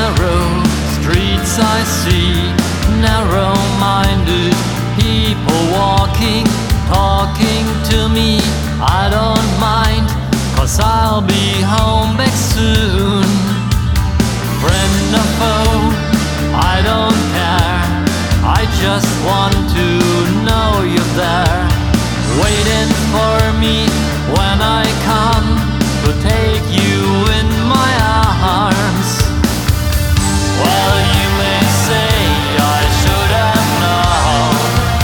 narrow streets I see narrow-minded people walking, talking to me. I don't mind, 'cause I'll be home back soon. Friend or foe, I don't care, I just want to know you're there, waiting for me when I come to take you in my arms. Well, you may say I should have known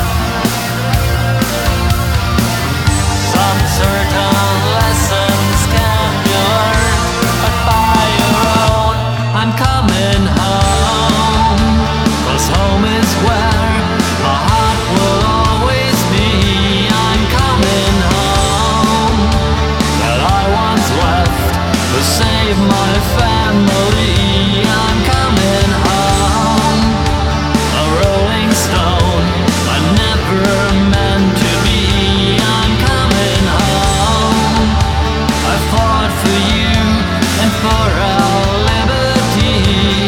some certain lessons can be learned, but by your own I'm coming home, 'cause home is where my heart will always be. I'm coming home, that I once left to save my family. I'm coming home, a rolling stone I never meant to be. I'm coming home, I fought for you and for our liberty.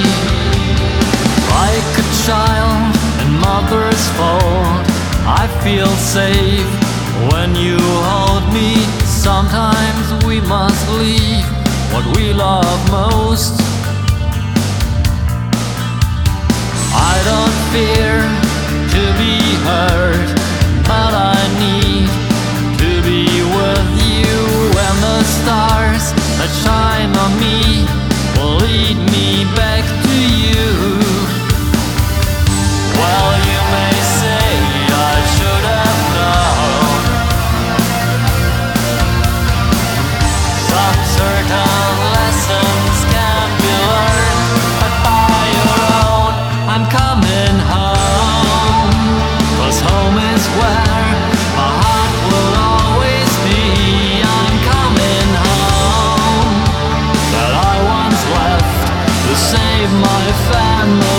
Like a child in mother's fold, I feel safe when you hold me. Sometimes we must leave what we love most. I don't fear to be hurt, but I need to be with you when the stars that shine on me will lead me back to you. Well, you may say I should have known some certain lessons can be learned, but by your own I'm coming home, 'cause home is where my heart will always be. I'm coming home, that I once left to save my family.